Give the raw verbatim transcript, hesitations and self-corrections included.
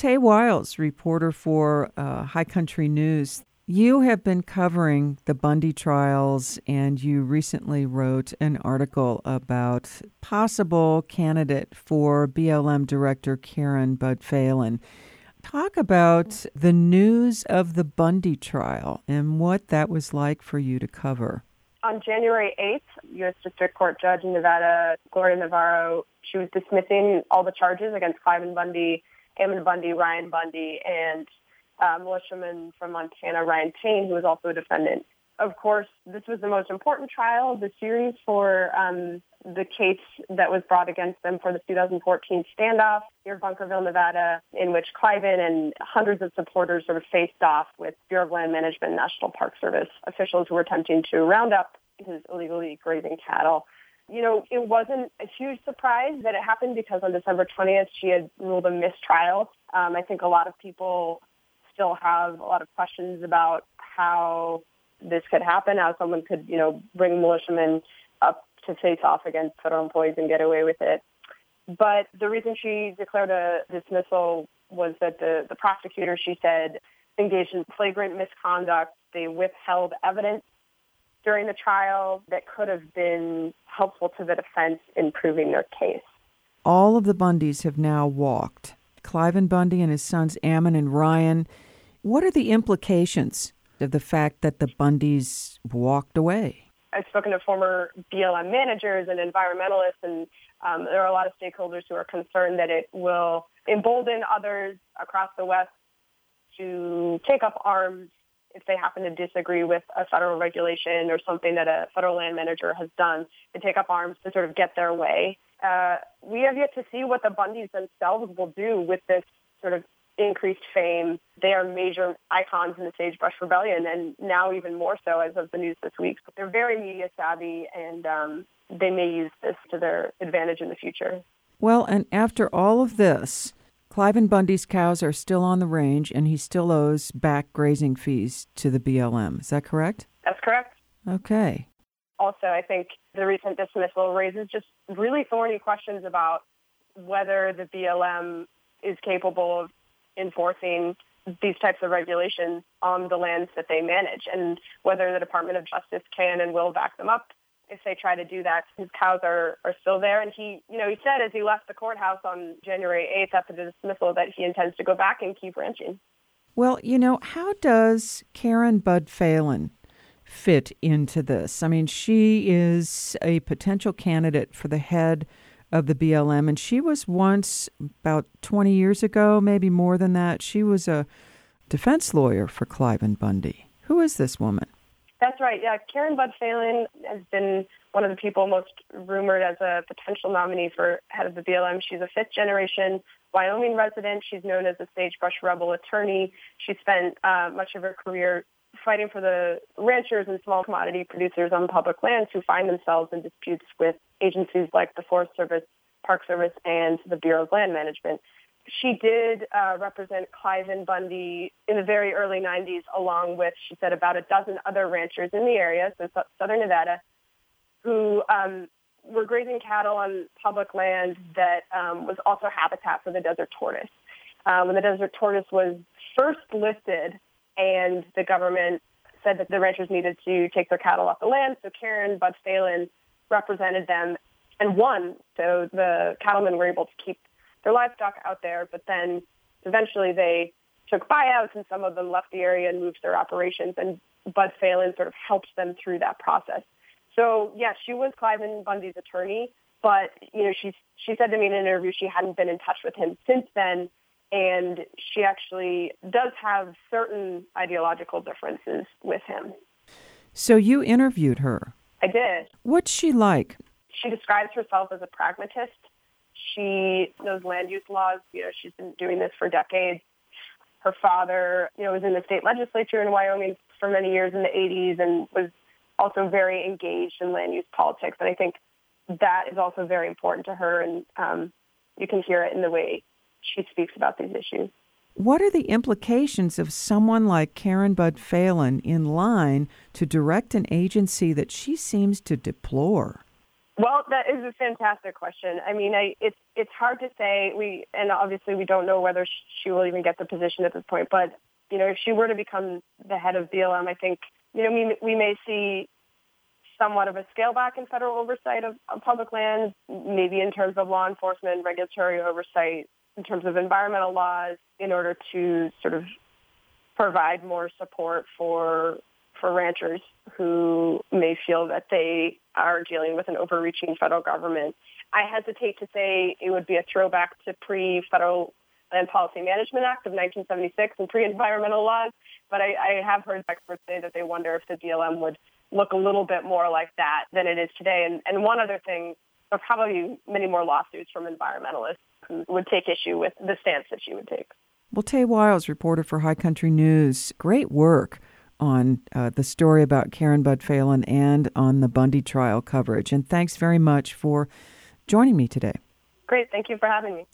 Tay Wiles, reporter for uh, High Country News. You have been covering the Bundy trials, and you recently wrote an article about possible candidate for B L M director Karen Bud Phelan. Talk about the news of the Bundy trial and what that was like for you to cover. On January eighth, U S District Court Judge in Nevada, Gloria Navarro, she was dismissing all the charges against Cliven Bundy, Ammon Bundy, Ryan Bundy, and uh, militiaman from Montana, Ryan Payne, who was also a defendant. Of course, this was the most important trial of the series for um, the case that was brought against them for the two thousand fourteen standoff near Bunkerville, Nevada, in which Cliven and hundreds of supporters sort of faced off with Bureau of Land Management and National Park Service officials who were attempting to round up his illegally grazing cattle. You know, it wasn't a huge surprise that it happened because on December twentieth, she had ruled a mistrial. Um, I think a lot of people still have a lot of questions about how this could happen, how someone could, you know, bring militiamen up to face off against federal employees and get away with it. But the reason she declared a dismissal was that the, the prosecutor, she said, engaged in flagrant misconduct. They withheld evidence during the trial that could have been helpful to the defense in proving their case. All of the Bundys have now walked. Cliven Bundy and his sons Ammon and Ryan. What are the implications of the fact that the Bundys walked away? I've spoken to former B L M managers and environmentalists, and um, there are a lot of stakeholders who are concerned that it will embolden others across the West to take up arms if they happen to disagree with a federal regulation or something that a federal land manager has done, to take up arms to sort of get their way. Uh, we have yet to see what the Bundys themselves will do with this sort of increased fame. They are major icons in the Sagebrush Rebellion, and now even more so as of the news this week. But they're very media savvy, and um, they may use this to their advantage in the future. Well, and after all of this, Cliven Bundy's cows are still on the range, and he still owes back grazing fees to the B L M. Is that correct? That's correct. Okay. Also, I think the recent dismissal raises just really thorny questions about whether the B L M is capable of enforcing these types of regulations on the lands that they manage, and whether the Department of Justice can and will back them up if they try to do that. His cows are, are still there, and he, you know, he said as he left the courthouse on January eighth after the dismissal that he intends to go back and keep ranching. Well, you know, how does Karen Bud Phelan fit into this? I mean, she is a potential candidate for the head of the B L M, and she was once, about twenty years ago, maybe more than that, she was a defense lawyer for Cliven Bundy. Who is this woman? That's right. Yeah, Karen Bud Phelan has been one of the people most rumored as a potential nominee for head of the B L M. She's a fifth-generation Wyoming resident. She's known as a Sagebrush Rebel attorney. She spent uh, much of her career fighting for the ranchers and small commodity producers on public lands who find themselves in disputes with agencies like the Forest Service, Park Service, and the Bureau of Land Management. She did uh, represent Cliven Bundy in the very early nineties, along with, she said, about a dozen other ranchers in the area, so southern Nevada, who um, were grazing cattle on public land that um, was also habitat for the desert tortoise. Um, when the desert tortoise was first listed, and the government said that the ranchers needed to take their cattle off the land, so Karen Bud Phelan represented them and won. So the cattlemen were able to keep their livestock out there, but then eventually they took buyouts, and some of them left the area and moved their operations, and Bud Phelan sort of helped them through that process. So, yeah, she was Cliven Bundy's attorney, but, you know, she, she said to me in an interview she hadn't been in touch with him since then, and she actually does have certain ideological differences with him. So you interviewed her. I did. What's she like? She describes herself as a pragmatist. She knows land use laws. You know, she's been doing this for decades. Her father, you know, was in the state legislature in Wyoming for many years in the eighties and was also very engaged in land use politics. And I think that is also very important to her, and um, you can hear it in the way she speaks about these issues. What are the implications of someone like Karen Bud Phelan in line to direct an agency that she seems to deplore? Well, that is a fantastic question. I mean, I, it's it's hard to say. We and obviously we don't know whether she will even get the position at this point. But you know, if she were to become the head of B L M, I think you know we we may see somewhat of a scale back in federal oversight of, of public lands, maybe in terms of law enforcement, regulatory oversight, in terms of environmental laws, in order to sort of provide more support for for ranchers who may feel that they are dealing with an overreaching federal government. I hesitate to say it would be a throwback to pre-Federal Land Policy Management Act of nineteen seventy-six and pre-environmental laws, but I, I have heard experts say that they wonder if the B L M would look a little bit more like that than it is today. And, and one other thing, there are probably many more lawsuits from environmentalists who would take issue with the stance that she would take. Well, Tay Wiles, reporter for High Country News, great work on uh, the story about Karen Budd Phelan and on the Bundy trial coverage. And thanks very much for joining me today. Great. Thank you for having me.